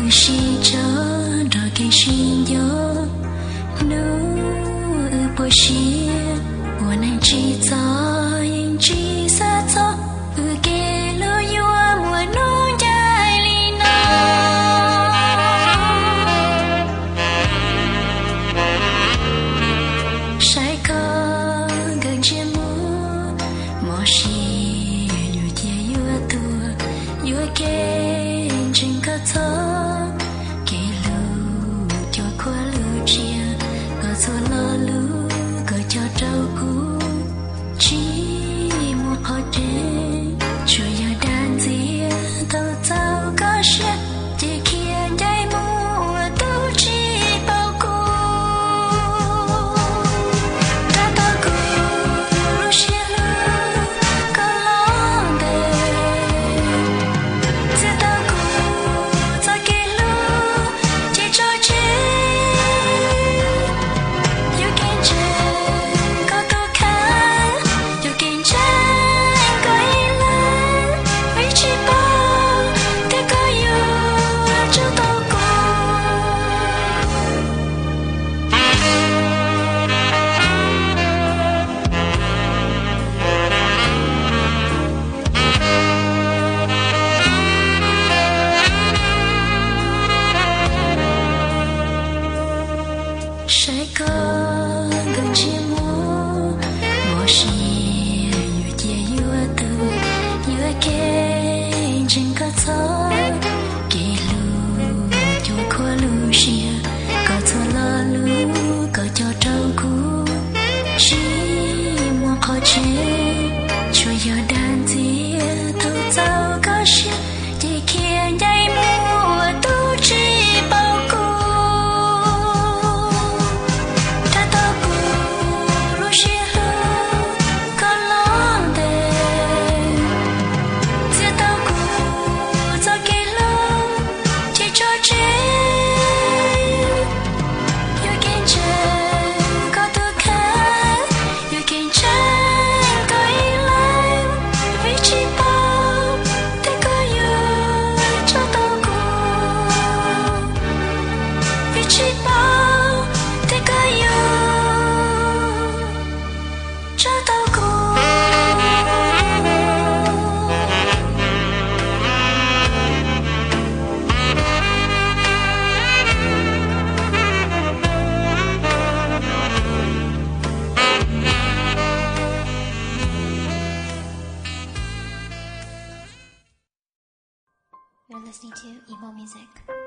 shi cho rồi cái shi yo nu bố shi buồn anh chỉ cho anh chỉ xa cho cái lo yo mùa nu dài li na sai có gần chia mua mò shi yu tia yu tua yu cái trên cả thơ cái lu cho qua lu chia có cho lo lu có cho trâu cú chỉ một họ đến cho giờ đàn gì tao tao có sẽ chỉ kia dây mùa tu chỉ bao cú ta tao cú lu chia lu có lo để sẽ tao cú cho cái lu chỉ cho chị you can change có tu khá you can change có ý là vì chỉ bao thế có you cho tao cú sẽ có gần chia mua mùa shi yu tia yu tu yu cái trên cả thơ cái lu cho qua lu xia có cho lo lu có cho trâu cú chỉ một khó chế cho giờ đàn gì thâu tao có xia chỉ kia dây mùa tu chỉ bao cú ta tao cú lu xia lu có lo để sẽ tao cú cho cái lu chỉ cho chị you can change có tu khá you can change có ý là vì chỉ bao thế có you cho tao cú vì chỉ bao thế có you cho tao cú You're listening to emo music.